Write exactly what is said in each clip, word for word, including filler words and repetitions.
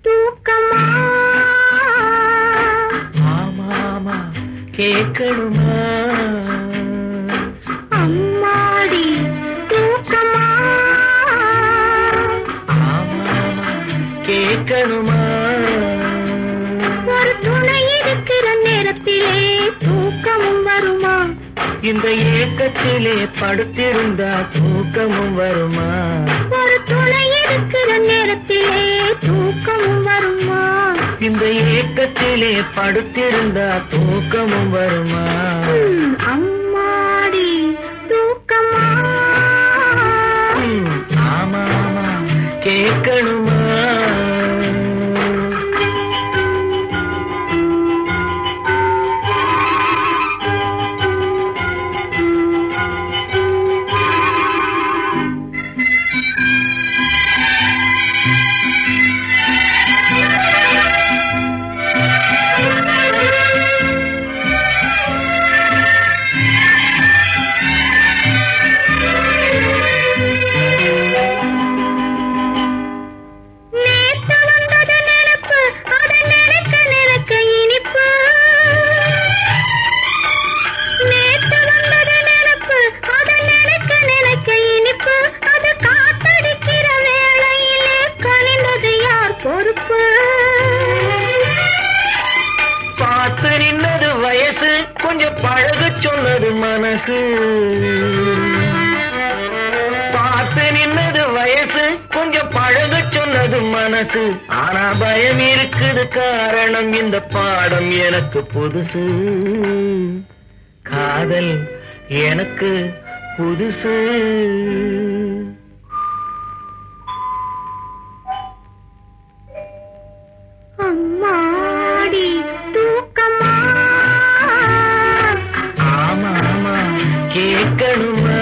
தூக்கமா ஆமாமா கேட்கணுமா அம்மாடி தூக்கமா ஆமாமா கேட்கணுமா ஒரு துணை இருக்கிற நேரத்திலே தூக்கமும் வருமா இந்த ஏக்கத்திலே படுத்திருந்தா தூக்கமும் வருமா ஒரு துணை இருக்கிற நேரத்திலே தூக்கமும் வருமா இந்த ஏக்கத்திலே படுத்திருந்தா தூக்கமும் வருமா ம், அம்மாடி தூக்கமா ம், ஆமாமா கேட்கணுமா பார்த்து நின்னது வயசு கொஞ்சம் பழக சொன்னது மனசு பார்த்து நின்னது வயசு கொஞ்சம் பழக சொன்னது மனசு ஆனா பயம் இருக்குது காரணம் இந்த பாடம் எனக்கு புதுசு காதல் எனக்கு புதுசு அம்மாடி தூக்கமா ஆமா ஆமா கேட்கணுமா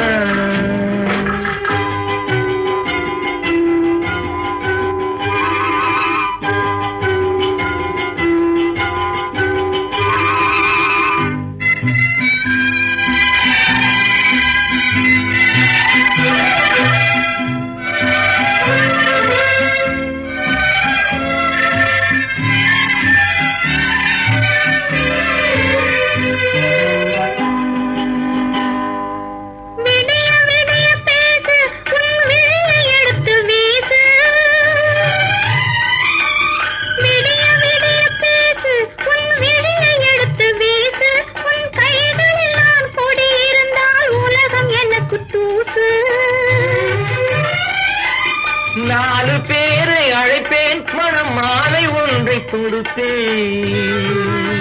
நாலு பேரை அழைப்பேன் மனம் மாலை ஒன்றை கொடுத்தேன்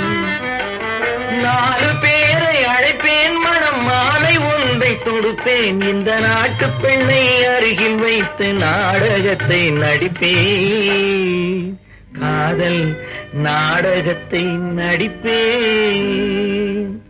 நாலு பேரை அழைப்பேன் மனம் மாலை ஒன்றை தொடுப்பேன் இந்த நாட்டு பெண்ணை அருகில் வைத்து நாடகத்தை நடிப்பேன் காதல் நாடகத்தை நடிப்பேன்